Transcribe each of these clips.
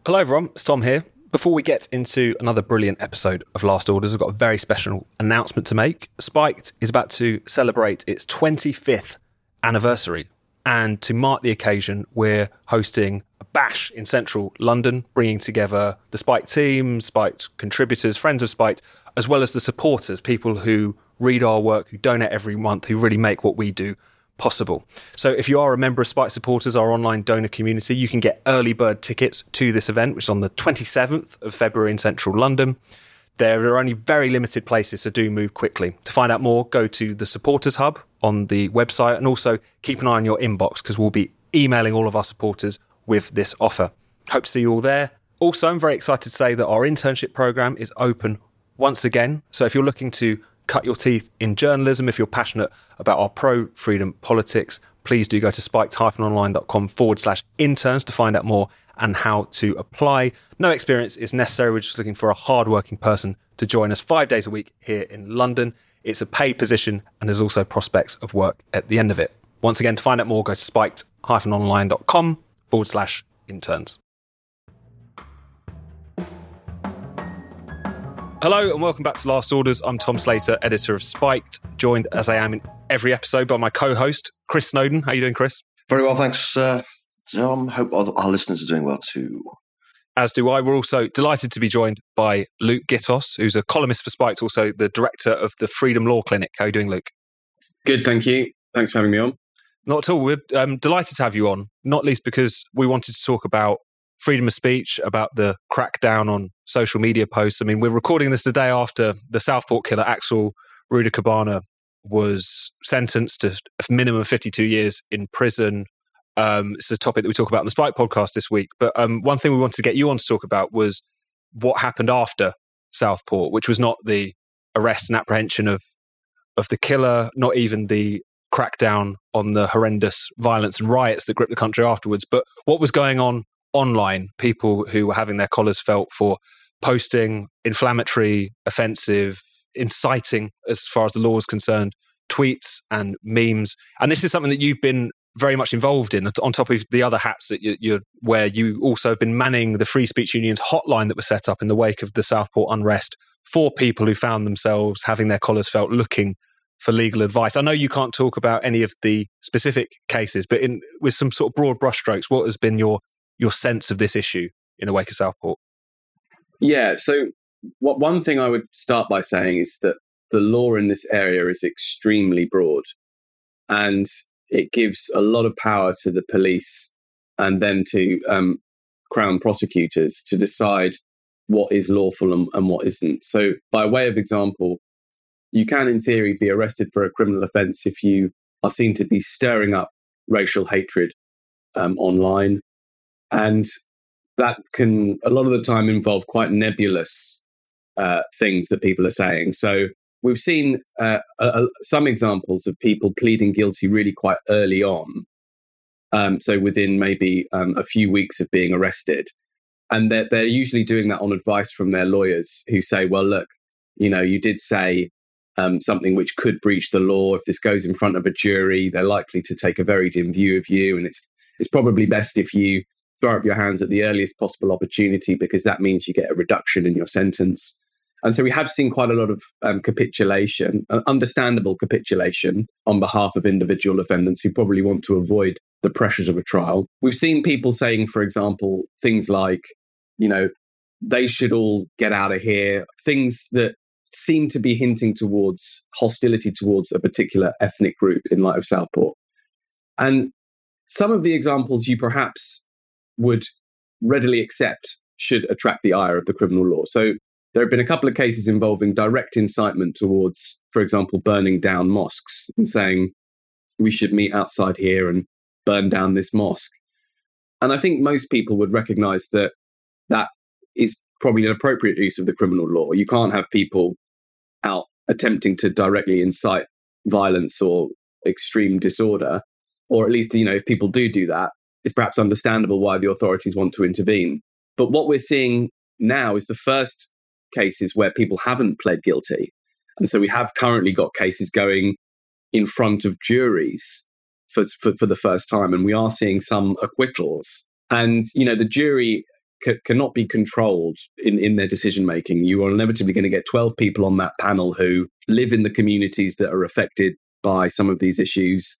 Hello everyone, it's Tom here. Before we get into another brilliant episode of Last Orders, I've got a very special announcement to make. Spiked is about to celebrate its 25th anniversary. And to mark the occasion, we're hosting a bash in central London, bringing together the Spiked team, Spiked contributors, friends of Spiked, as well as the supporters, people who read our work, who donate every month, who really make what we do possible. So if you are a member of Spiked Supporters, our online donor community, you can get early bird tickets to this event, which is on the 27th of February in central London. There are only very limited places, so do move quickly. To find out more, go to the Supporters Hub on the website, and also keep an eye on your inbox because we'll be emailing all of our supporters with this offer. Hope to see you all there. Also, I'm very excited to say that our internship program is open once again. So if you're looking to cut your teeth in journalism, if you're passionate about our pro-freedom politics, please do go to spiked-online.com/interns to find out more and how to apply. No experience is necessary. We're just looking for a hard-working person to join us 5 days a week here in London. It's a paid position and there's also prospects of work at the end of it. Once again, to find out more, go to spiked-online.com/interns. Hello and welcome back to Last Orders. I'm Tom Slater, editor of Spiked, joined as I am in every episode by my co-host, Chris Snowden. How are you doing, Chris? Very well, thanks, Tom. Hope our listeners are doing well too. As do I. We're also delighted to be joined by Luke Gittos, who's a columnist for Spiked, also the director of the Freedom Law Clinic. How are you doing, Luke? Good, thank you. Thanks for having me on. Not at all. We're delighted to have you on, not least because we wanted to talk about freedom of speech, about the crackdown on social media posts. I mean, we're recording this the day after the Southport killer, Axel Rudakabana, was sentenced to a minimum of 52 years in prison. It's a topic that we talk about on the Spike podcast this week. But one thing we wanted to get you on to talk about was what happened after Southport, which was not the arrest and apprehension of the killer, not even the crackdown on the horrendous violence and riots that gripped the country afterwards, but what was going on online, people who were having their collars felt for posting inflammatory, offensive, inciting, as far as the law is concerned, tweets and memes. And this is something that you've been very much involved in, on top of the other hats that you're where you also have been manning the Free Speech Union's hotline that was set up in the wake of the Southport unrest for people who found themselves having their collars felt looking for legal advice. I know you can't talk about any of the specific cases, but with some sort of broad brushstrokes, what has been your sense of this issue in the wake of Southport? Yeah, so one thing I would start by saying is that the law in this area is extremely broad, and it gives a lot of power to the police and then to Crown prosecutors to decide what is lawful and what isn't. So by way of example, you can in theory be arrested for a criminal offence if you are seen to be stirring up racial hatred online. And that can, a lot of the time, involve quite nebulous things that people are saying. So we've seen some examples of people pleading guilty really quite early on. So within maybe a few weeks of being arrested. And they're usually doing that on advice from their lawyers who say, well, look, you did say something which could breach the law. If this goes in front of a jury, they're likely to take a very dim view of you. And it's probably best if you throw up your hands at the earliest possible opportunity, because that means you get a reduction in your sentence. And so we have seen quite a lot of capitulation, understandable capitulation on behalf of individual defendants who probably want to avoid the pressures of a trial. We've seen people saying, for example, things like, they should all get out of here, things that seem to be hinting towards hostility towards a particular ethnic group in light of Southport. And some of the examples you perhaps would readily accept should attract the ire of the criminal law. So there have been a couple of cases involving direct incitement towards, for example, burning down mosques and saying we should meet outside here and burn down this mosque. And I think most people would recognize that that is probably an appropriate use of the criminal law. You can't have people out attempting to directly incite violence or extreme disorder, or at least, if people do that, it's perhaps understandable why the authorities want to intervene. But what we're seeing now is the first cases where people haven't pled guilty. And so we have currently got cases going in front of juries for the first time, and we are seeing some acquittals. And, the jury cannot be controlled in their decision making. You are inevitably going to get 12 people on that panel who live in the communities that are affected by some of these issues.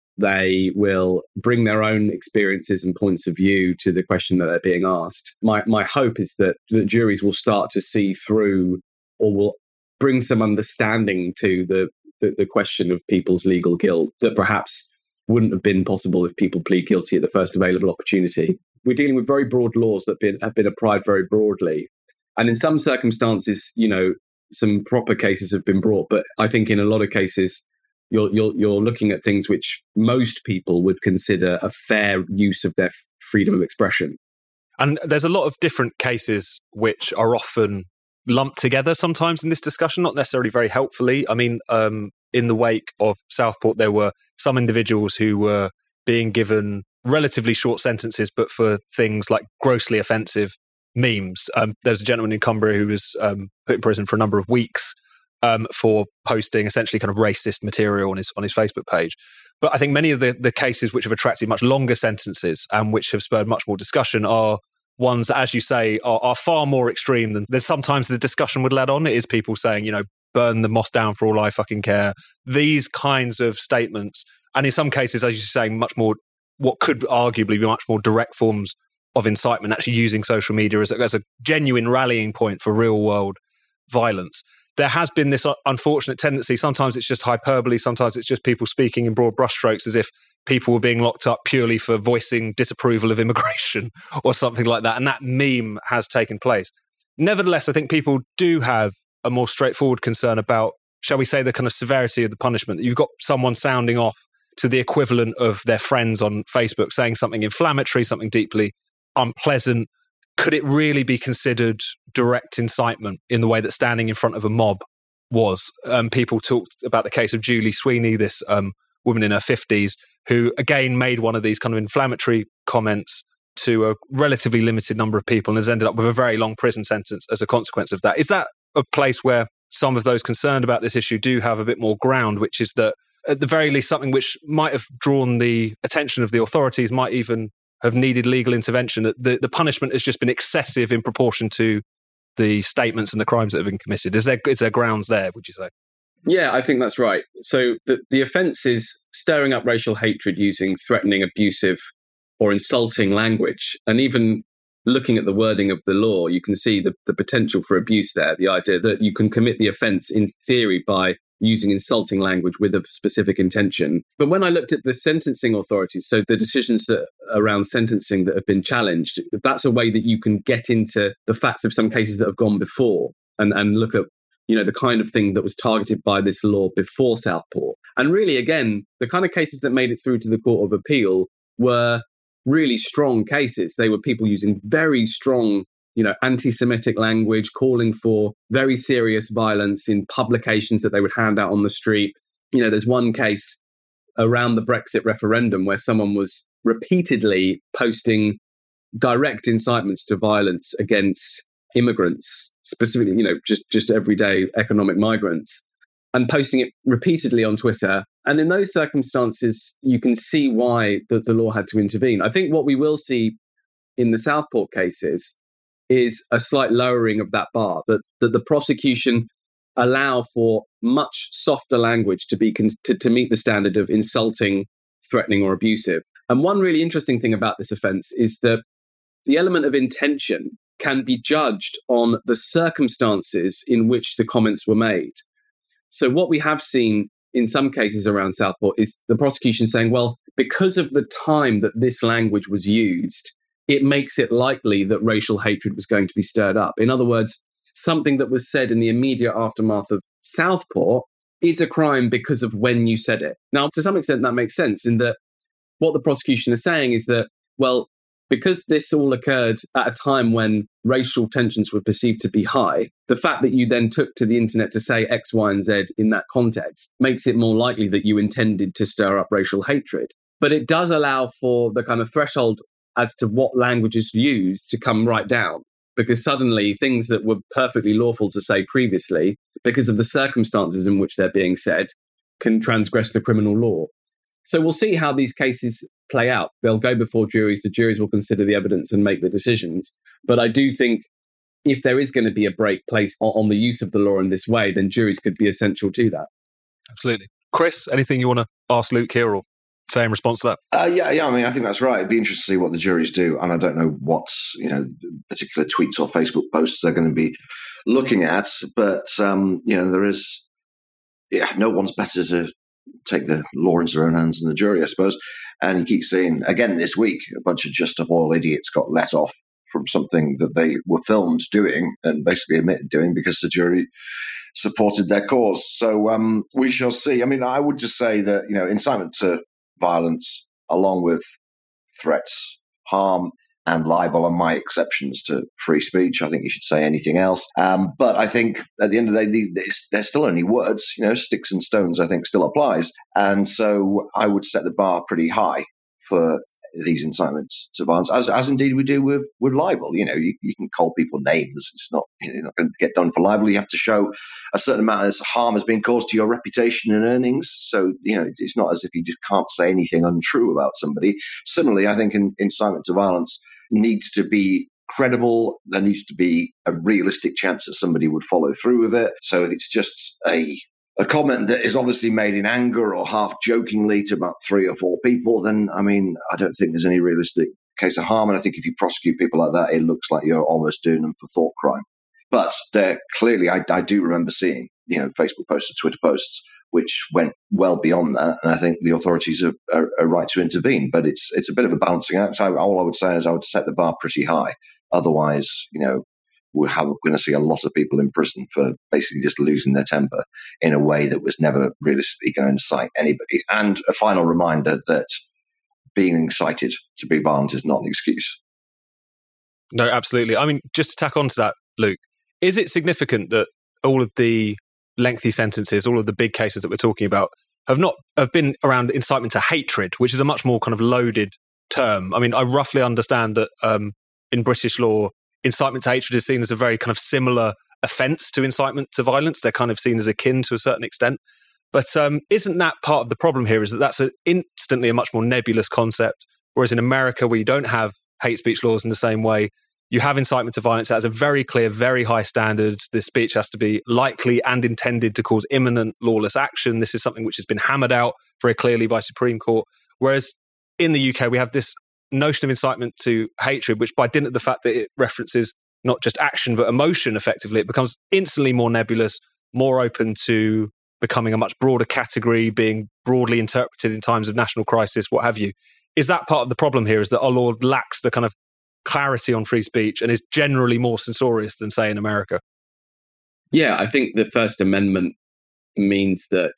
They will bring their own experiences and points of view to the question that they're being asked. My hope is that juries will start to see through, or will bring some understanding to the question of people's legal guilt that perhaps wouldn't have been possible if people plead guilty at the first available opportunity. We're dealing with very broad laws that have been applied very broadly. And in some circumstances, some proper cases have been brought. But I think in a lot of cases, you're looking at things which most people would consider a fair use of their freedom of expression. And there's a lot of different cases which are often lumped together sometimes in this discussion, not necessarily very helpfully. I mean, in the wake of Southport, there were some individuals who were being given relatively short sentences, but for things like grossly offensive memes. There was a gentleman in Cumbria who was put in prison for a number of weeks for posting essentially kind of racist material on his Facebook page. But I think many of the cases which have attracted much longer sentences and which have spurred much more discussion are ones that, as you say, are far more extreme than sometimes the discussion would lead on. It is people saying, burn the mosque down for all I fucking care. These kinds of statements, and in some cases, as you're saying, much more, what could arguably be much more direct forms of incitement, actually using social media as a genuine rallying point for real world violence. There has been this unfortunate tendency. Sometimes it's just hyperbole. Sometimes it's just people speaking in broad brushstrokes as if people were being locked up purely for voicing disapproval of immigration or something like that. And that meme has taken place. Nevertheless, I think people do have a more straightforward concern about, shall we say, the kind of severity of the punishment. You've got someone sounding off to the equivalent of their friends on Facebook, saying something inflammatory, something deeply unpleasant. Could it really be considered direct incitement in the way that standing in front of a mob was? People talked about the case of Julie Sweeney, this woman in her 50s, who again made one of these kind of inflammatory comments to a relatively limited number of people and has ended up with a very long prison sentence as a consequence of that. Is that a place where some of those concerned about this issue do have a bit more ground, which is that at the very least something which might have drawn the attention of the authorities, might even have needed legal intervention, that the punishment has just been excessive in proportion to the statements and the crimes that have been committed? Is there grounds there, would you say? Yeah, I think that's right. So the offence is stirring up racial hatred using threatening, abusive or insulting language. And even looking at the wording of the law, you can see the potential for abuse there, the idea that you can commit the offence in theory by using insulting language with a specific intention. But when I looked at the sentencing authorities, so the decisions that around sentencing that have been challenged, that's a way that you can get into the facts of some cases that have gone before and look at, the kind of thing that was targeted by this law before Southport. And really, again, the kind of cases that made it through to the Court of Appeal were really strong cases. They were people using very strong anti-Semitic language, calling for very serious violence in publications that they would hand out on the street. There's one case around the Brexit referendum where someone was repeatedly posting direct incitements to violence against immigrants, specifically, just everyday economic migrants, and posting it repeatedly on Twitter. And in those circumstances, you can see why the law had to intervene. I think what we will see in the Southport cases is a slight lowering of that bar, that the prosecution allow for much softer language to meet the standard of insulting, threatening, or abusive. And one really interesting thing about this offence is that the element of intention can be judged on the circumstances in which the comments were made. So what we have seen in some cases around Southport is the prosecution saying, well, because of the time that this language was used, it makes it likely that racial hatred was going to be stirred up. In other words, something that was said in the immediate aftermath of Southport is a crime because of when you said it. Now, to some extent, that makes sense in that what the prosecution is saying is that, well, because this all occurred at a time when racial tensions were perceived to be high, the fact that you then took to the internet to say X, Y, and Z in that context makes it more likely that you intended to stir up racial hatred. But it does allow for the kind of threshold as to what language is used to come right down, because suddenly things that were perfectly lawful to say previously, because of the circumstances in which they're being said, can transgress the criminal law. So we'll see how these cases play out. They'll go before juries. The juries will consider the evidence and make the decisions. But I do think if there is going to be a brake placed on the use of the law in this way, then juries could be essential to that. Absolutely. Chris, anything you want to ask Luke here or say in response to that? Yeah. I mean, I think that's right. It'd be interesting to see what the juries do. And I don't know what, particular tweets or Facebook posts they're going to be looking at. But, there is, no one's better to take the law into their own hands than the jury, I suppose. And you keep seeing, again this week, a bunch of just up all idiots got let off from something that they were filmed doing and basically admitted doing because the jury supported their cause. So we shall see. I mean, I would just say that, incitement to violence, along with threats, harm, and libel are my exceptions to free speech. I think you should say anything else. But I think at the end of the day, they're still only words. Sticks and stones, I think, still applies. And so I would set the bar pretty high for these incitements to violence, as indeed we do with libel. You can call people names. It's not, you're not going to get done for libel. You have to show a certain amount of harm has been caused to your reputation and earnings. So, it's not as if you just can't say anything untrue about somebody. Similarly, I think incitement to violence needs to be credible. There needs to be a realistic chance that somebody would follow through with it. So if it's just a comment that is obviously made in anger or half jokingly to about 3 or 4 people, then, I mean, I don't think there's any realistic case of harm. And I think if you prosecute people like that, it looks like you're almost doing them for thought crime. But they're clearly, I do remember seeing, Facebook posts and Twitter posts, which went well beyond that. And I think the authorities are right to intervene. But it's a bit of a balancing act. So all I would say is I would set the bar pretty high. Otherwise, we're going to see a lot of people in prison for basically just losing their temper in a way that was never realistically going to incite anybody. And a final reminder that being incited to be violent is not an excuse. No, absolutely. I mean, just to tack on to that, Luke, is it significant that all of the lengthy sentences, all of the big cases that we're talking about have been around incitement to hatred, which is a much more kind of loaded term? I mean, I roughly understand that in British law, incitement to hatred is seen as a very kind of similar offence to incitement to violence. They're kind of seen as akin to a certain extent. But isn't that part of the problem here, is that that's instantly a much more nebulous concept, whereas in America, where you don't have hate speech laws in the same way, you have incitement to violence that has a very clear, very high standard. The speech has to be likely and intended to cause imminent lawless action. This is something which has been hammered out very clearly by Supreme Court. Whereas in the UK, we have this notion of incitement to hatred, which by dint of the fact that it references not just action, but emotion effectively, it becomes instantly more nebulous, more open to becoming a much broader category, being broadly interpreted in times of national crisis, what have you. Is that part of the problem here, is that our law lacks the kind of clarity on free speech and is generally more censorious than, say, in America? Yeah, I think the First Amendment means that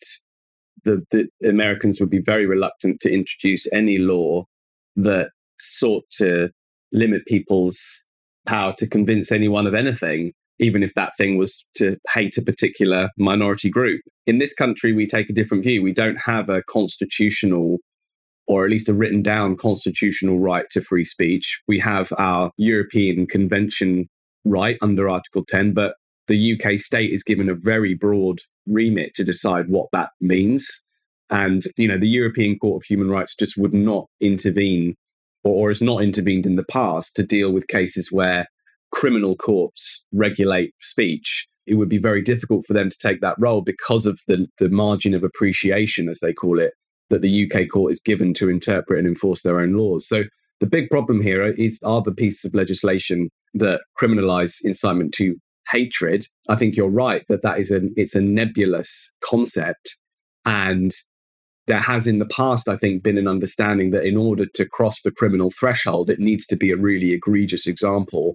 the Americans would be very reluctant to introduce any law that sought to limit people's power to convince anyone of anything, even if that thing was to hate a particular minority group. In this country, we take a different view. We don't have a constitutional, or at least a written down constitutional right to free speech. We have our European Convention right under Article 10, but the UK state is given a very broad remit to decide what that means. And, the European Court of Human Rights just would not intervene, or has not intervened in the past, to deal with cases where criminal courts regulate speech. It would be very difficult for them to take that role because of the margin of appreciation, as they call it, that the UK court is given to interpret and enforce their own laws. So the big problem here are the pieces of legislation that criminalize incitement to hatred. I think you're right that it's a nebulous concept. And there has in the past, I think, been an understanding that in order to cross the criminal threshold, it needs to be a really egregious example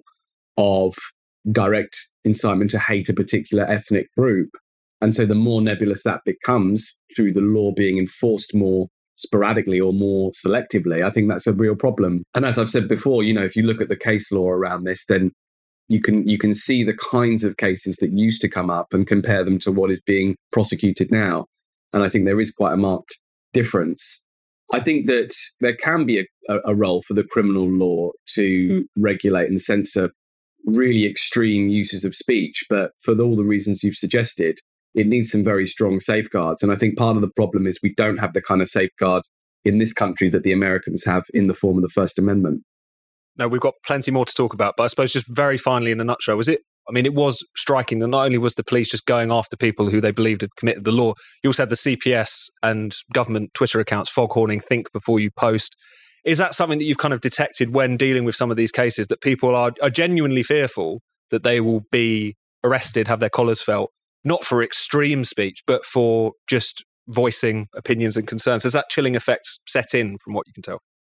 of direct incitement to hate a particular ethnic group. And so the more nebulous that becomes through the law being enforced more sporadically or more selectively, I think that's a real problem. And as I've said before, if you look at the case law around this, then you can see the kinds of cases that used to come up and compare them to what is being prosecuted now. And I think there is quite a marked difference. I think that there can be a role for the criminal law to regulate and censor really extreme uses of speech. But for all the reasons you've suggested, it needs some very strong safeguards. And I think part of the problem is we don't have the kind of safeguard in this country that the Americans have in the form of the First Amendment. No, we've got plenty more to talk about, but I suppose just very finally in a nutshell, it was striking that not only was the police just going after people who they believed had committed the law, you also had the CPS and government Twitter accounts foghorning think before you post. Is that something that you've kind of detected when dealing with some of these cases, that people are genuinely fearful that they will be arrested, have their collars felt, not for extreme speech, but for just voicing opinions and concerns? Has that chilling effect set in from what you can tell?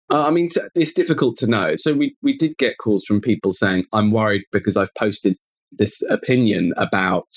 It's difficult to know. So we did get calls from people saying, I'm worried because I've posted this opinion about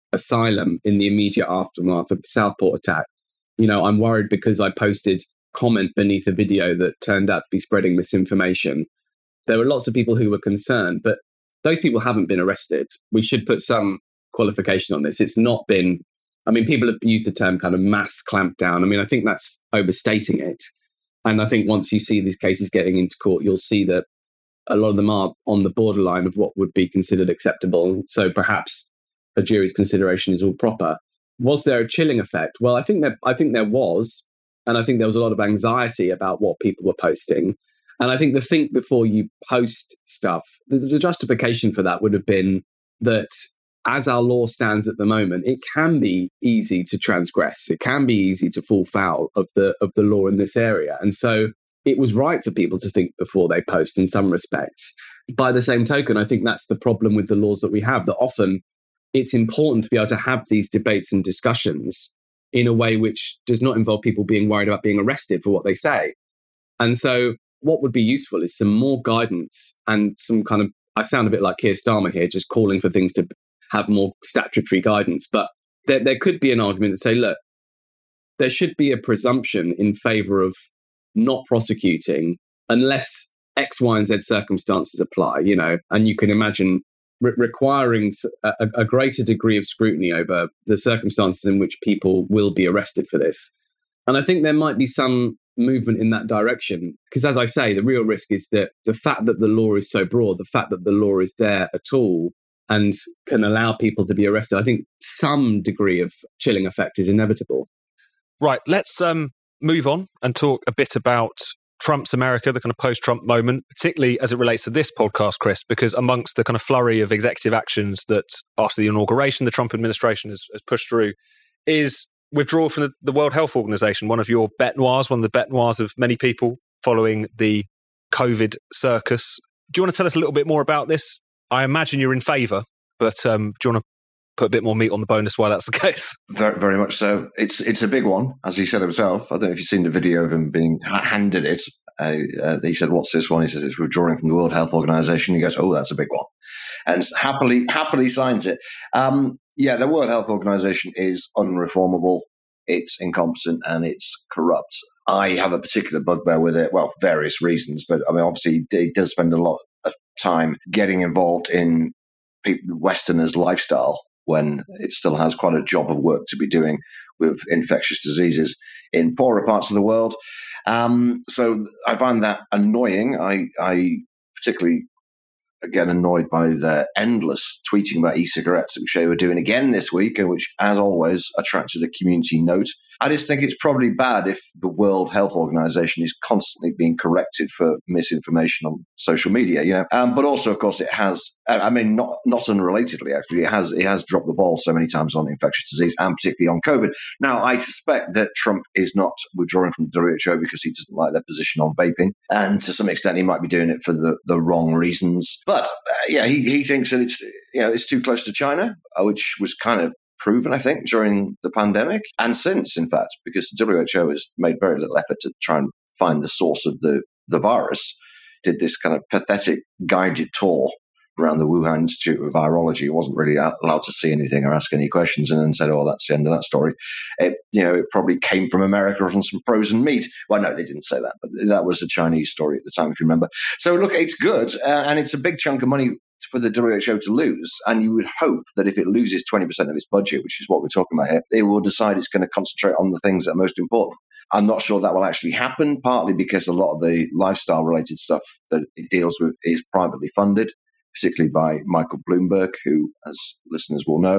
asylum in the immediate aftermath of the Southport attack. I'm worried because I posted comment beneath a video that turned out to be spreading misinformation. There were lots of people who were concerned, but those people haven't been arrested. We should put some qualification on this. It's not been, people have used the term kind of mass clampdown. I think that's overstating it. And I think once you see these cases getting into court, you'll see that a lot of them are on the borderline of what would be considered acceptable. So perhaps a jury's consideration is all proper. Was there a chilling effect? Well, I think there was. And I think there was a lot of anxiety about what people were posting. And I think the think before you post stuff, the justification for that would have been that as our law stands at the moment, it can be easy to transgress. It can be easy to fall foul of the law in this area. And so it was right for people to think before they post in some respects. By the same token, I think that's the problem with the laws that we have, that often it's important to be able to have these debates and discussions in a way which does not involve people being worried about being arrested for what they say. And so what would be useful is some more guidance and some kind of, I sound a bit like Keir Starmer here, just calling for things to have more statutory guidance. But there could be an argument to say, look, there should be a presumption in favour of not prosecuting unless X, Y, and Z circumstances apply, and you can imagine requiring a greater degree of scrutiny over the circumstances in which people will be arrested for this. And I think there might be some movement in that direction, because as I say, the real risk is that the fact that the law is so broad, the fact that the law is there at all and can allow people to be arrested, I think some degree of chilling effect is inevitable. Right, let's move on and talk a bit about Trump's America, the kind of post-Trump moment, particularly as it relates to this podcast, Chris, because amongst the kind of flurry of executive actions that after the inauguration the Trump administration has pushed through is withdrawal from the World Health Organization, one of your bête noirs, one of the bête noirs of many people following the COVID circus. Do you want to tell us a little bit more about this? I imagine you're in favour, but do you want to put a bit more meat on the bone as well? That's the case. Very, very much so. It's a big one, as he said himself. I don't know if you've seen the video of him being handed it. He said, "What's this one?" He said, "It's withdrawing from the World Health Organization." He goes, "Oh, that's a big one," and happily signs it. The World Health Organization is unreformable. It's incompetent and it's corrupt. I have a particular bugbear with it. Well, various reasons, but obviously, he does spend a lot of time getting involved in Westerners' lifestyle, when it still has quite a job of work to be doing with infectious diseases in poorer parts of the world. So I find that annoying. I particularly get annoyed by the endless tweeting about e-cigarettes, which they were doing again this week, and which, as always, attracted a community note. I just think it's probably bad if the World Health Organization is constantly being corrected for misinformation on social media, But also, of course, it has, not unrelatedly, actually, it has dropped the ball so many times on infectious disease and particularly on COVID. Now, I suspect that Trump is not withdrawing from the WHO because he doesn't like their position on vaping. And to some extent, he might be doing it for the wrong reasons. But, he thinks that it's too close to China, which was kind of proven, I think, during the pandemic and since, in fact, because the WHO has made very little effort to try and find the source of the virus. Did this kind of pathetic guided tour around the Wuhan Institute of Virology. It wasn't really allowed to see anything or ask any questions, and then said, "Oh, that's the end of that story." It probably came from America on some frozen meat. Well, no, they didn't say that, but that was a Chinese story at the time, if you remember. So, look, it's good, and it's a big chunk of money for the WHO to lose, and you would hope that if it loses 20% of its budget, which is what we're talking about here, it will decide it's going to concentrate on the things that are most important. I'm not sure that will actually happen, partly because a lot of the lifestyle-related stuff that it deals with is privately funded, particularly by Michael Bloomberg, who, as listeners will know,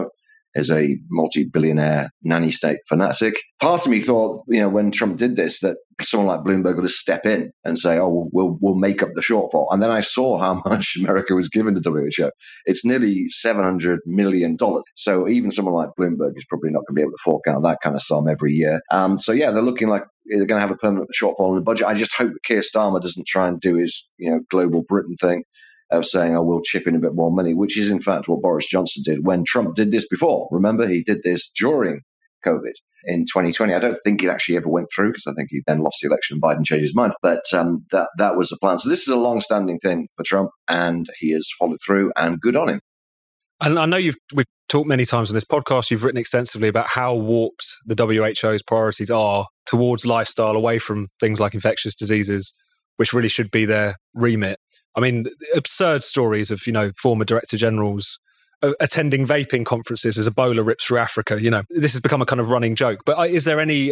is a multi-billionaire nanny state fanatic. Part of me thought, when Trump did this, that someone like Bloomberg would just step in and say, "Oh, we'll make up the shortfall." And then I saw how much America was giving to WHO. It's nearly $700 million. So even someone like Bloomberg is probably not going to be able to fork out that kind of sum every year. So yeah, they're looking like they're going to have a permanent shortfall in the budget. I just hope that Keir Starmer doesn't try and do his, global Britain thing of saying, "Oh, we'll chip in a bit more money," which is in fact what Boris Johnson did when Trump did this before. Remember, he did this during COVID in 2020. I don't think it actually ever went through because I think he then lost the election and Biden changed his mind. But that was the plan. So this is a long-standing thing for Trump, and he has followed through, and good on him. And I know we've talked many times on this podcast, you've written extensively about how warped the WHO's priorities are towards lifestyle, away from things like infectious diseases, which really should be their remit. I mean, absurd stories of, former director generals attending vaping conferences as Ebola rips through Africa. This has become a kind of running joke. But is there any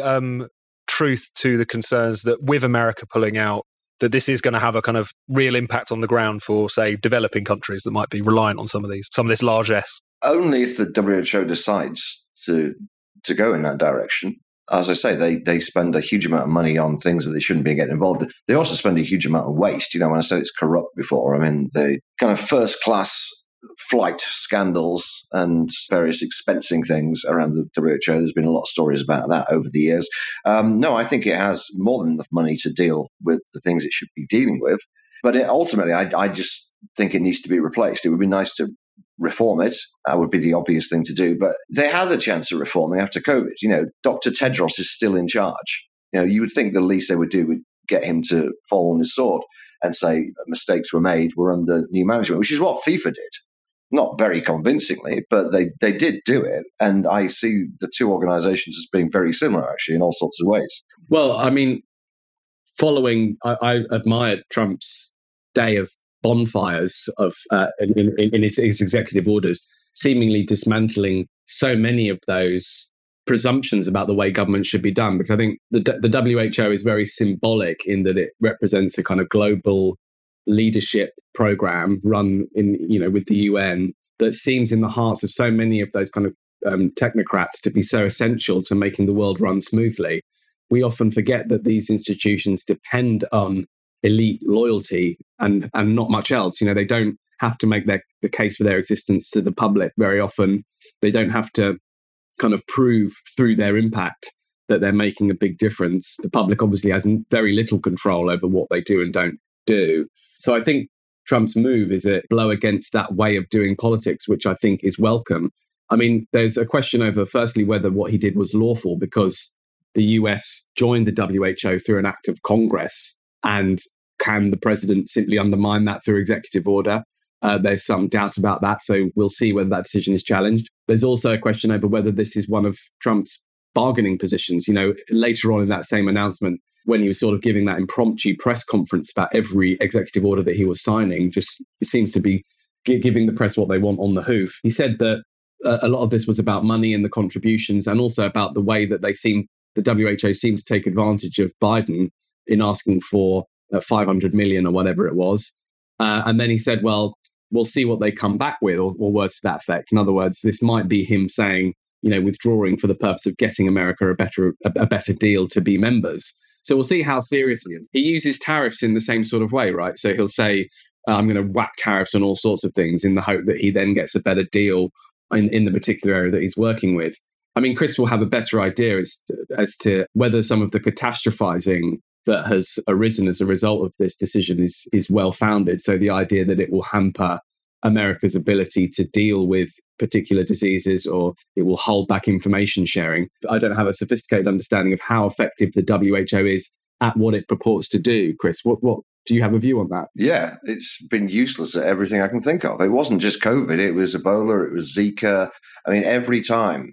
truth to the concerns that with America pulling out, that this is going to have a kind of real impact on the ground for, say, developing countries that might be reliant on some of this largesse? Only if the WHO decides to go in that direction. As I say, they spend a huge amount of money on things that they shouldn't be getting involved in. They also spend a huge amount of waste. When I said it's corrupt before, I mean, the kind of first-class flight scandals and various expensing things around the WHO. There's been a lot of stories about that over the years. No, I think it has more than enough money to deal with the things it should be dealing with. But ultimately, I just think it needs to be replaced. It would be nice to reform it. That would be the obvious thing to do. But they had a chance of reforming after COVID. Dr. Tedros is still in charge. You would think the least they would do would get him to fall on his sword and say mistakes were made, we're under new management, which is what FIFA did. Not very convincingly, but they did do it. And I see the two organizations as being very similar, actually, in all sorts of ways. Well, I mean, I admired Trump's day of bonfires in his executive orders, seemingly dismantling so many of those presumptions about the way government should be done. Because I think the WHO is very symbolic in that it represents a kind of global leadership program run with the UN that seems in the hearts of so many of those kind of technocrats to be so essential to making the world run smoothly. We often forget that these institutions depend on elite loyalty and not much else. They don't have to make the case for their existence to the public very often. They don't have to kind of prove through their impact that they're making a big difference. The public obviously has very little control over what they do and don't do. So I think Trump's move is a blow against that way of doing politics, which I think is welcome. I mean, there's a question over, firstly, whether what he did was lawful, because the US joined the WHO through an act of Congress. And can the president simply undermine that through executive order? There's some doubt about that. So we'll see whether that decision is challenged. There's also a question over whether this is one of Trump's bargaining positions. Later on in that same announcement, when he was sort of giving that impromptu press conference about every executive order that he was signing, it seems to be giving the press what they want on the hoof. He said that a lot of this was about money and the contributions, and also about the way that the WHO seemed to take advantage of Biden in asking for 500 million or whatever it was. And then he said, well, we'll see what they come back with, or words to that effect. In other words, this might be him saying, withdrawing for the purpose of getting America a better deal to be members. So we'll see how serious he is. He uses tariffs in the same sort of way, right? So he'll say, I'm going to whack tariffs on all sorts of things in the hope that he then gets a better deal in the particular area that he's working with. I mean, Chris will have a better idea as to whether some of the catastrophizing that has arisen as a result of this decision is well-founded. So the idea that it will hamper America's ability to deal with particular diseases, or it will hold back information sharing. I don't have a sophisticated understanding of how effective the WHO is at what it purports to do. Chris, what do you have a view on that? Yeah, it's been useless at everything I can think of. It wasn't just COVID, it was Ebola, it was Zika. I mean, every time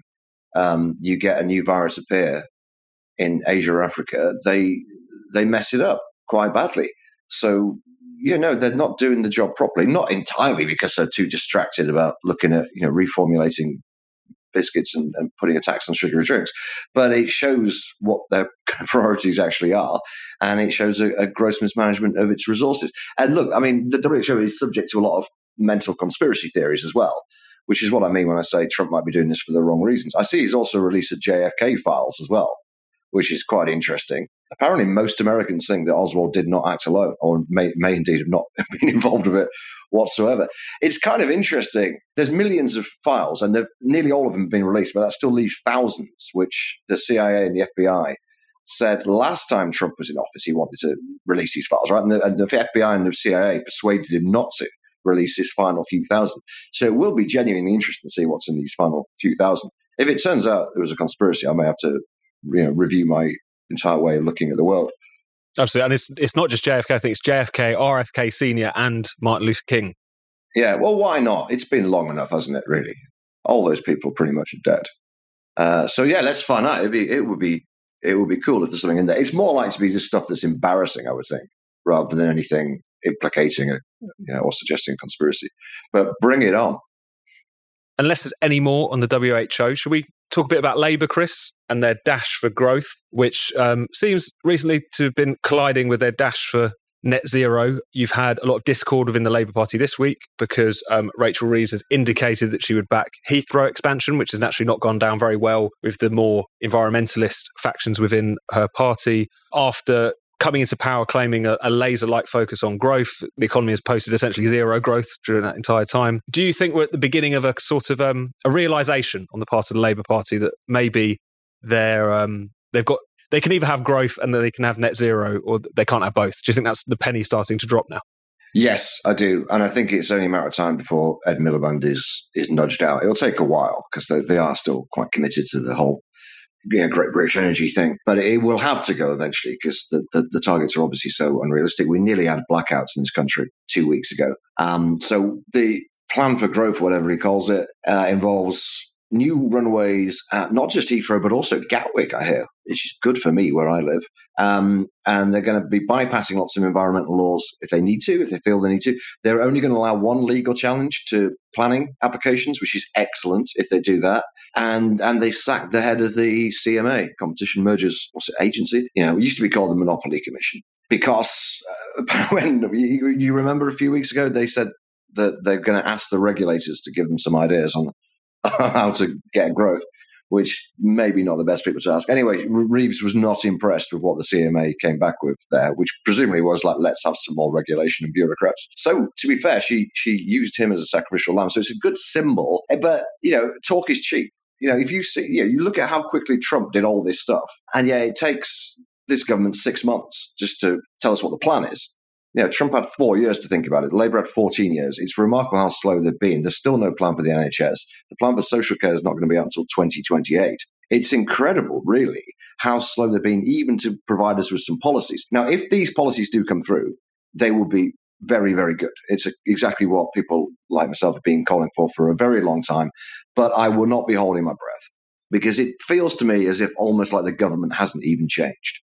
you get a new virus appear in Asia or Africa, they mess it up quite badly. So, they're not doing the job properly, not entirely because they're too distracted about looking at, reformulating biscuits and putting a tax on sugary drinks. But it shows what their priorities actually are, and it shows a gross mismanagement of its resources. And look, I mean, the WHO is subject to a lot of mental conspiracy theories as well. which is what I mean when I say Trump might be doing this for the wrong reasons. I see he's also released the JFK files as well, which is quite interesting. Apparently, most Americans think that Oswald did not act alone, or may indeed have not been involved with it whatsoever. It's kind of interesting. There's millions of files, and nearly all of them have been released, but that still leaves thousands, which the CIA and the FBI said last time Trump was in office, he wanted to release these files, right? And the FBI and the CIA persuaded him not to release his final few thousand. So it will be genuinely interesting to see what's in these final few thousand. If it turns out there was a conspiracy, I may have to review my entire way of looking at the world. Absolutely. And it's not just JFK. I think it's JFK, RFK Sr. and Martin Luther King. Yeah, well, why not? It's been long enough, hasn't it, really? All those people pretty much are dead. So, yeah, let's find out. It would be cool if there's something in there. It's more likely to be just stuff that's embarrassing, I would think, rather than anything implicating or suggesting a conspiracy. But bring it on. Unless there's any more on the WHO, should we talk a bit about Labour, Chris, and their dash for growth, which seems recently to have been colliding with their dash for net zero? You've had a lot of discord within the Labour Party this week because Rachel Reeves has indicated that she would back Heathrow expansion, which has naturally not gone down very well with the more environmentalist factions within her party. After coming into power claiming a laser-like focus on growth, the economy has posted essentially zero growth during that entire time. Do you think we're at the beginning of a sort of a realisation on the part of the Labour Party that maybe they can either have growth and then they can have net zero, or they can't have both? Do you think that's the penny starting to drop now? Yes, I do. And I think it's only a matter of time before Ed Miliband is nudged out. It'll take a while because they are still quite committed to the whole Great British Energy thing. But it will have to go eventually because the targets are obviously so unrealistic. We nearly had blackouts in this country 2 weeks ago. So the plan for growth, whatever he calls it, involves new runways at not just Heathrow, but also Gatwick, I hear, which is good for me where I live. And they're going to be bypassing lots of environmental laws if they need to, if they feel they need to. They're only going to allow one legal challenge to planning applications, which is excellent if they do that. And they sacked the head of the CMA, Competition Mergers Agency. It used to be called the Monopoly Commission, because when you remember a few weeks ago, they said that they're going to ask the regulators to give them some ideas on how to get growth, which maybe not the best people to ask. Anyway, Reeves was not impressed with what the CMA came back with there, which presumably was like, let's have some more regulation and bureaucrats. So to be fair, she used him as a sacrificial lamb. So it's a good symbol. But, talk is cheap. If you see, you look at how quickly Trump did all this stuff, and it takes this government 6 months just to tell us what the plan is. Trump had 4 years to think about it. Labour had 14 years. It's remarkable how slow they've been. There's still no plan for the NHS. The plan for social care is not going to be out until 2028. It's incredible, really, how slow they've been, even to provide us with some policies. Now, if these policies do come through, they will be very, very good. It's exactly what people like myself have been calling for a very long time. But I will not be holding my breath, because it feels to me as if almost like the government hasn't even changed.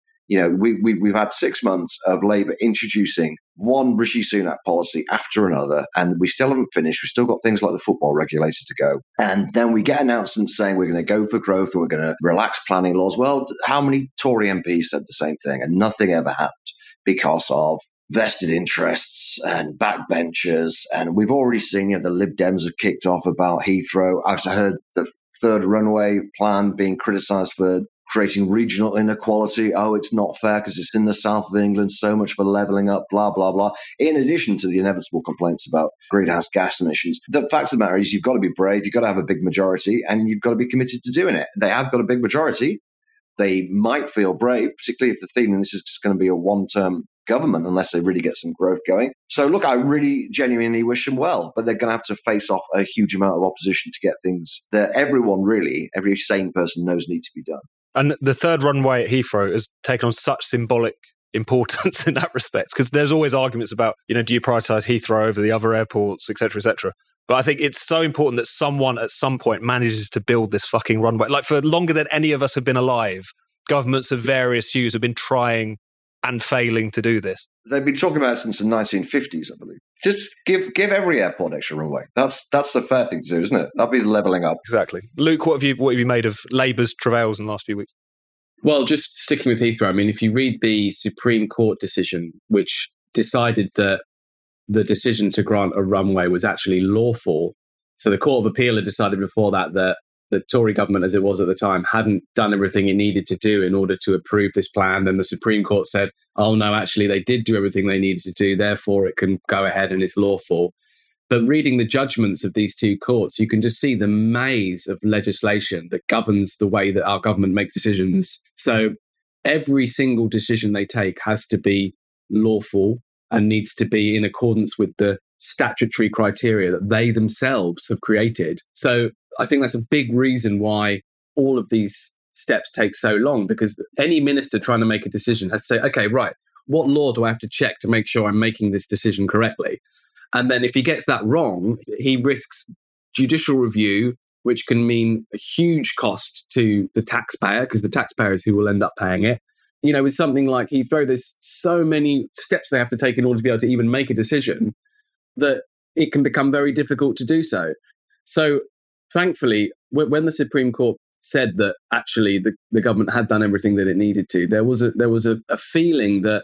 We've had 6 months of Labour introducing one Rishi Sunak policy after another, and we still haven't finished. We've still got things like the football regulator to go. And then we get announcements saying we're going to go for growth and we're going to relax planning laws. Well, how many Tory MPs said the same thing? And nothing ever happened because of vested interests and backbenchers. And we've already seen the Lib Dems have kicked off about Heathrow. I've heard the third runway plan being criticised for creating regional inequality. Oh, it's not fair because it's in the south of England, so much for levelling up, blah, blah, blah. In addition to the inevitable complaints about greenhouse gas emissions, the fact of the matter is you've got to be brave, you've got to have a big majority, and you've got to be committed to doing it. They have got a big majority. They might feel brave, particularly if the theme, and this is just going to be a one-term government unless they really get some growth going. So look, I really genuinely wish them well, but they're going to have to face off a huge amount of opposition to get things that everyone really, every sane person knows need to be done. And the third runway at Heathrow has taken on such symbolic importance in that respect, because there's always arguments about, do you prioritise Heathrow over the other airports, et cetera, et cetera. But I think it's so important that someone at some point manages to build this fucking runway. Like, for longer than any of us have been alive, governments of various hues have been trying and failing to do this. They've been talking about it since the 1950s, I believe. Just give every airport extra runway. That's the fair thing to do, isn't it? That'll be the levelling up. Exactly. Luke, what have you made of Labour's travails in the last few weeks? Well, just sticking with Heathrow, I mean, if you read the Supreme Court decision, which decided that the decision to grant a runway was actually lawful So the Court of Appeal had decided before that the Tory government, as it was at the time, hadn't done everything it needed to do in order to approve this plan. Then the Supreme Court said, oh no, actually they did do everything they needed to do, therefore it can go ahead and it's lawful. But reading the judgments of these two courts, you can just see the maze of legislation that governs the way that our government make decisions. So every single decision they take has to be lawful and needs to be in accordance with the statutory criteria that they themselves have created. So I think that's a big reason why all of these steps take so long, because any minister trying to make a decision has to say, okay, right, what law do I have to check to make sure I'm making this decision correctly? And then if he gets that wrong, he risks judicial review, which can mean a huge cost to the taxpayer, because the taxpayer is who will end up paying it. You know, with something like Heathrow, there's so many steps they have to take in order to be able to even make a decision that it can become very difficult to do so. So thankfully, when the Supreme Court said that actually the government had done everything that it needed to, there was a feeling that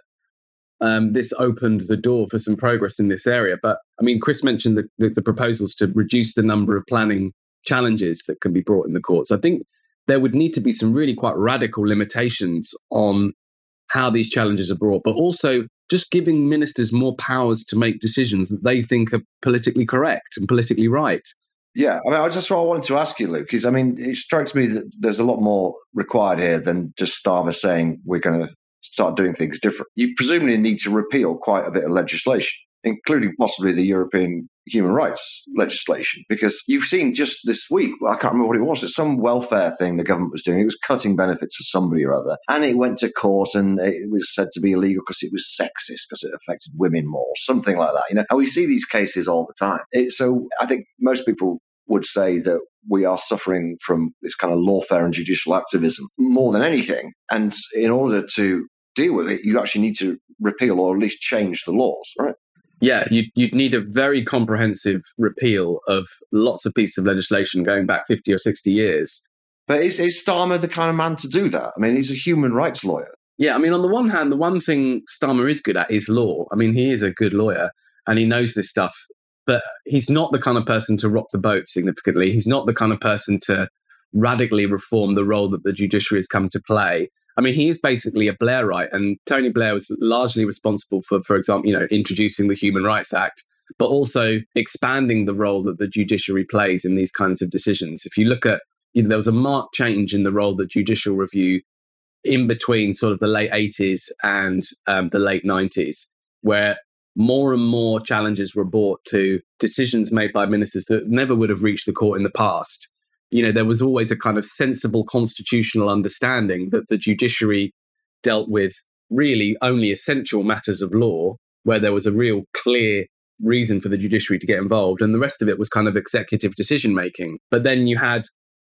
this opened the door for some progress in this area. But I mean, Chris mentioned the proposals to reduce the number of planning challenges that can be brought in the courts. I think there would need to be some really quite radical limitations on how these challenges are brought, but also just giving ministers more powers to make decisions that they think are politically correct and politically right. Yeah, I mean, that's what I wanted to ask you, Luke, is, I mean, it strikes me that there's a lot more required here than just Starmer saying we're going to start doing things different. You presumably need to repeal quite a bit of legislation, including possibly the European human rights legislation, because you've seen just this week, I can't remember what it was, it's some welfare thing the government was doing. It was cutting benefits for somebody or other, and it went to court and it was said to be illegal because it was sexist, because it affected women more, something like that. You know, and we see these cases all the time. So I think most people would say that we are suffering from this kind of lawfare and judicial activism more than anything. And in order to deal with it, you actually need to repeal or at least change the laws, right? Yeah, you'd need a very comprehensive repeal of lots of pieces of legislation going back 50 or 60 years. But is Starmer the kind of man to do that? I mean, he's a human rights lawyer. Yeah, I mean, on the one hand, the one thing Starmer is good at is law. I mean, he is a good lawyer and he knows this stuff, but he's not the kind of person to rock the boat significantly. He's not the kind of person to radically reform the role that the judiciary has come to play. I mean, he is basically a Blairite, and Tony Blair was largely responsible for example, you know, introducing the Human Rights Act, but also expanding the role that the judiciary plays in these kinds of decisions. If you look at, you know, there was a marked change in the role that judicial review in between sort of the late 80s and the late 90s, where more and more challenges were brought to decisions made by ministers that never would have reached the court in the past. You know, there was always a kind of sensible constitutional understanding that the judiciary dealt with really only essential matters of law, where there was a real clear reason for the judiciary to get involved. And the rest of it was kind of executive decision making. But then you had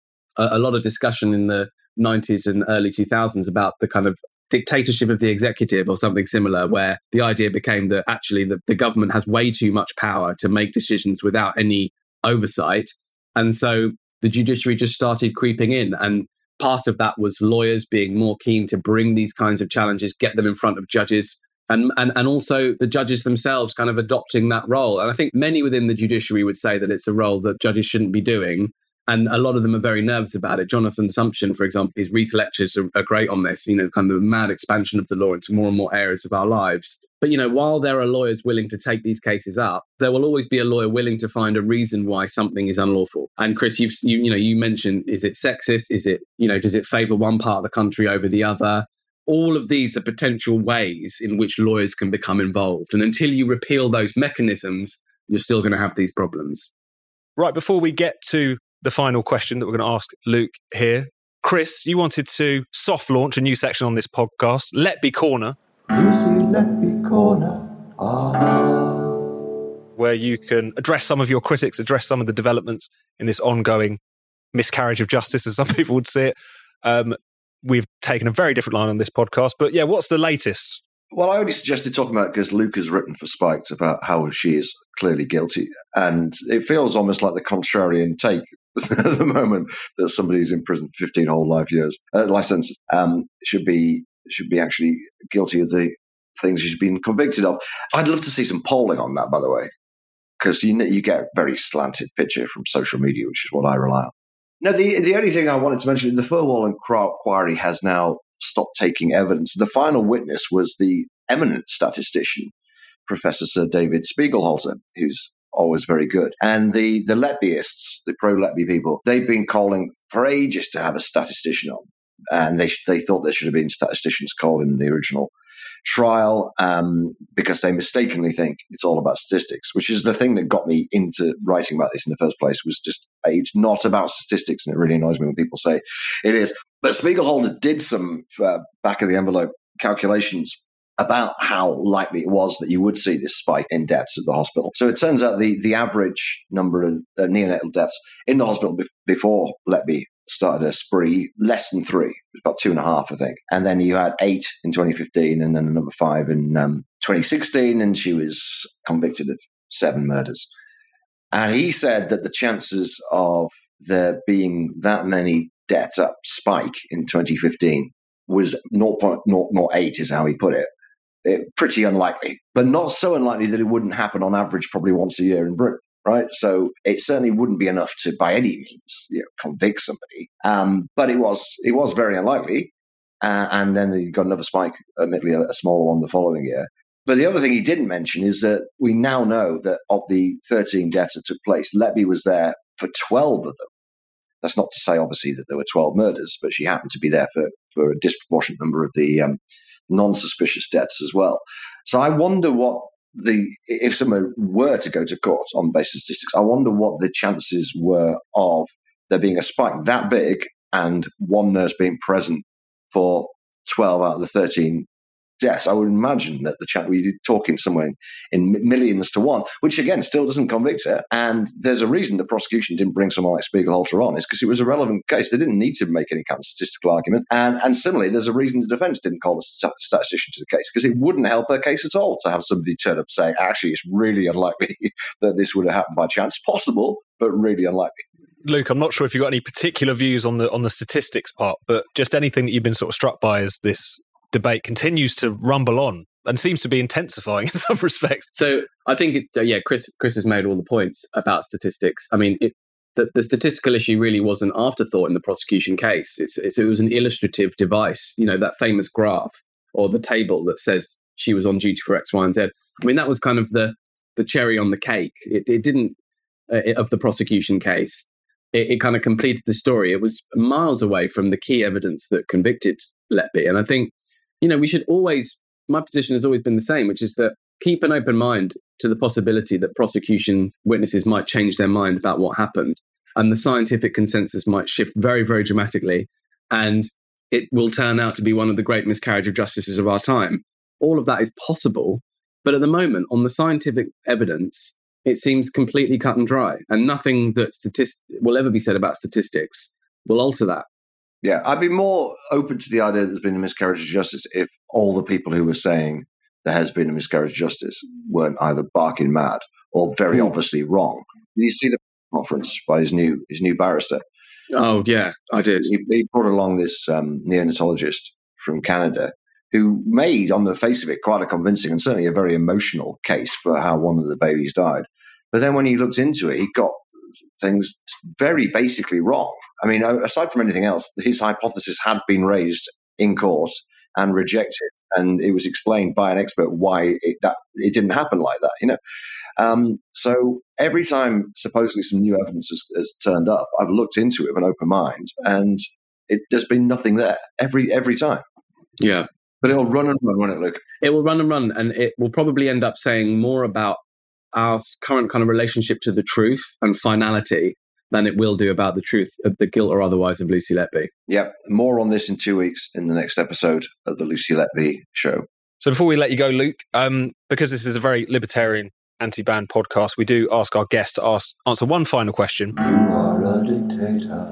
a lot of discussion in the 90s and early 2000s about the kind of dictatorship of the executive or something similar, where the idea became that actually the government has way too much power to make decisions without any oversight. And so the judiciary just started creeping in. And part of that was lawyers being more keen to bring these kinds of challenges, get them in front of judges, and also the judges themselves kind of adopting that role. And I think many within the judiciary would say that it's a role that judges shouldn't be doing. And a lot of them are very nervous about it. Jonathan Sumption, for example, his Reith lectures are great on this, you know, kind of the mad expansion of the law into more and more areas of our lives. But, you know, while there are lawyers willing to take these cases up, there will always be a lawyer willing to find a reason why something is unlawful. And Chris, you mentioned, is it sexist? Is it, you know, does it favour one part of the country over the other? All of these are potential ways in which lawyers can become involved. And until you repeal those mechanisms, you're still going to have these problems. Right, before we get to the final question that we're going to ask Luke here, Chris, you wanted to soft launch a new section on this podcast, Let Be Corner. Lucy, let be corner. Where you can address some of your critics, address some of the developments in this ongoing miscarriage of justice, as some people would say it. We've taken a very different line on this podcast, but yeah, what's the latest? Well, I only suggested talking about it because Luke has written for Spiked about how she is clearly guilty. And it feels almost like the contrarian take at the moment that somebody who's in prison for 15 whole life sentences should be actually guilty of the things she's been convicted of. I'd love to see some polling on that, by the way. because you get a very slanted picture from social media, which is what I rely on. No, the only thing I wanted to mention, the Furwell Inquiry has now stopped taking evidence. The final witness was the eminent statistician, Professor Sir David Spiegelhalter, who's always very good. And the Letbyists, the pro-Letby people, they've been calling for ages to have a statistician on. And they thought there should have been statisticians called in the original trial because they mistakenly think it's all about statistics, which is the thing that got me into writing about this in the first place, was just it's not about statistics, and it really annoys me when people say it is. But Spiegelhalter did some back-of-the-envelope calculations about how likely it was that you would see this spike in deaths at the hospital. So it turns out the average number of neonatal deaths in the hospital before Letby started a spree, less than 3, about 2.5, I think. And then you had 8 in 2015 and then another 5 in 2016, and she was convicted of 7 murders. And he said that the chances of there being that many deaths up spike in 2015 was 0.008 is how he put it. Pretty unlikely, but not so unlikely that it wouldn't happen on average probably once a year in Britain. Right, so it certainly wouldn't be enough to, by any means, convict somebody. But it was very unlikely, and then you got another spike, admittedly a smaller one, the following year. But the other thing he didn't mention is that we now know that of the 13 deaths that took place, Letby was there for 12 of them. That's not to say, obviously, that there were 12 murders, but she happened to be there for a disproportionate number of the non-suspicious deaths as well. So I wonder if someone were to go to court on the basis of statistics, I wonder what the chances were of there being a spike that big and one nurse being present for 12 out of the 13 deaths. I would imagine that the chance we're talking somewhere in millions to 1, which again still doesn't convict her. And there's a reason the prosecution didn't bring someone like Spiegelhalter on, is because it was a relevant case. They didn't need to make any kind of statistical argument. And similarly, there's a reason the defense didn't call a statistician to the case, because it wouldn't help her case at all to have somebody turn up saying, actually, it's really unlikely that this would have happened by chance. Possible, but really unlikely. Luke, I'm not sure if you've got any particular views on the statistics part, but just anything that you've been sort of struck by as this debate continues to rumble on and seems to be intensifying in some respects. So I think, Chris has made all the points about statistics. I mean, the statistical issue really was an afterthought in the prosecution case. It was an illustrative device, that famous graph or the table that says she was on duty for X, Y, and Z. I mean, that was kind of the cherry on the cake. It didn't, of the prosecution case, it kind of completed the story. It was miles away from the key evidence that convicted Letby. And I think, we should always, my position has always been the same, which is that keep an open mind to the possibility that prosecution witnesses might change their mind about what happened, and the scientific consensus might shift very, very dramatically, and it will turn out to be one of the great miscarriage of justices of our time. All of that is possible, but at the moment, on the scientific evidence, it seems completely cut and dry, and nothing that will ever be said about statistics will alter that. Yeah, I'd be more open to the idea that there's been a miscarriage of justice if all the people who were saying there has been a miscarriage of justice weren't either barking mad or very obviously wrong. Did you see the conference by his new barrister? Oh, yeah, I did. He brought along this neonatologist from Canada who made, on the face of it, quite a convincing and certainly a very emotional case for how one of the babies died. But then when he looked into it, he got things very basically wrong. I mean, aside from anything else, his hypothesis had been raised in court and rejected, and it was explained by an expert why it didn't happen like that. So every time supposedly some new evidence has turned up, I've looked into it with an open mind, and there's been nothing there every time. Yeah. But it'll run and run, won't it, Luke? It will run and run, and it will probably end up saying more about our current kind of relationship to the truth and finality than it will do about the truth, the guilt or otherwise, of Lucy Letby. Yep. More on this in 2 weeks in the next episode of the Lucy Letby Show. So before we let you go, Luke, because this is a very libertarian anti-ban podcast, we do ask our guests to answer one final question. You are a dictator.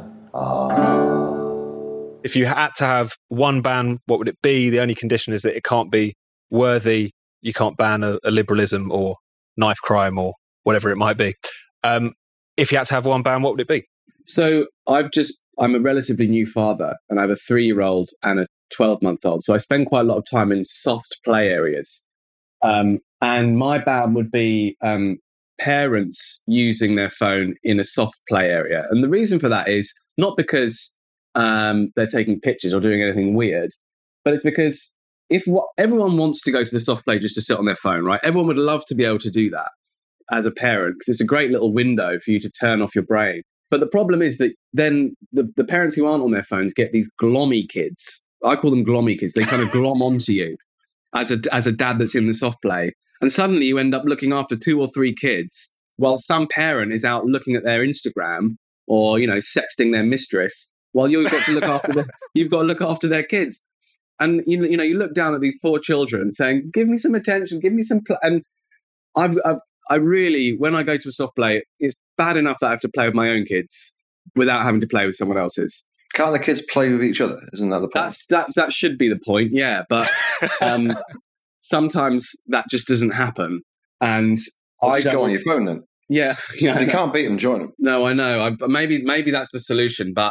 If you had to have one ban, what would it be? The only condition is that it can't be worthy. You can't ban a liberalism or knife crime or whatever it might be. If you had to have one ban, what would it be? So I'm a relatively new father, and I have a 3-year-old and a 12-month-old. So I spend quite a lot of time in soft play areas. And my ban would be parents using their phone in a soft play area. And the reason for that is not because they're taking pictures or doing anything weird, but it's because everyone wants to go to the soft play just to sit on their phone, right? Everyone would love to be able to do that as a parent because it's a great little window for you to turn off your brain. But the problem is that then the parents who aren't on their phones get these glommy kids. I call them glommy kids. They kind of glom onto you as a dad that's in the soft play. And suddenly you end up looking after 2 or 3 kids while some parent is out looking at their Instagram or, sexting their mistress while you've got to look after their kids. And, you look down at these poor children saying, give me some attention, give me some and I really, when I go to a soft play, it's bad enough that I have to play with my own kids without having to play with someone else's. Can't the kids play with each other? Isn't that the point? That should be the point, yeah. But sometimes that just doesn't happen. And just go on your phone then. Yeah. If you can't beat them, join them. No, I know. Maybe that's the solution. But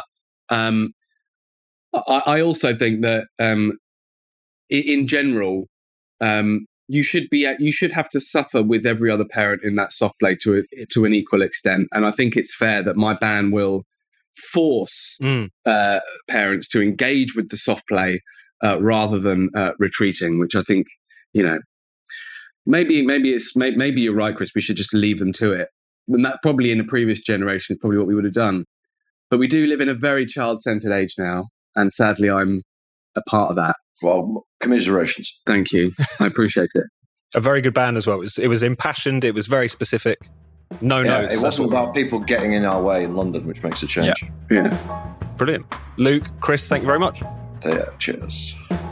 I also think that in general, you should have to suffer with every other parent in that soft play to an equal extent. And I think it's fair that my ban will force parents to engage with the soft play rather than retreating, which I think, maybe you're right, Chris. We should just leave them to it. And that probably in a previous generation is probably what we would have done. But we do live in a very child-centered age now, and sadly, I'm a part of that. Well, commiserations. Thank you. I appreciate it. A very good band as well. It was impassioned. It was very specific. No notes. It wasn't about people getting in our way in London, which makes a change. Yeah. Brilliant. Luke, Chris, thank you very much. Yeah, cheers.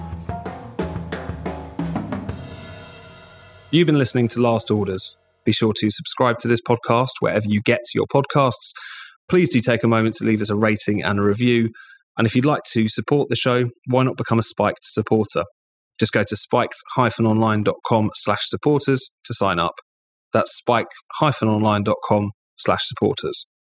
You've been listening to Last Orders. Be sure to subscribe to this podcast wherever you get your podcasts. Please do take a moment to leave us a rating and a review. And if you'd like to support the show, why not become a Spiked supporter? Just go to spiked-online.com/supporters to sign up. That's spiked-online.com/supporters.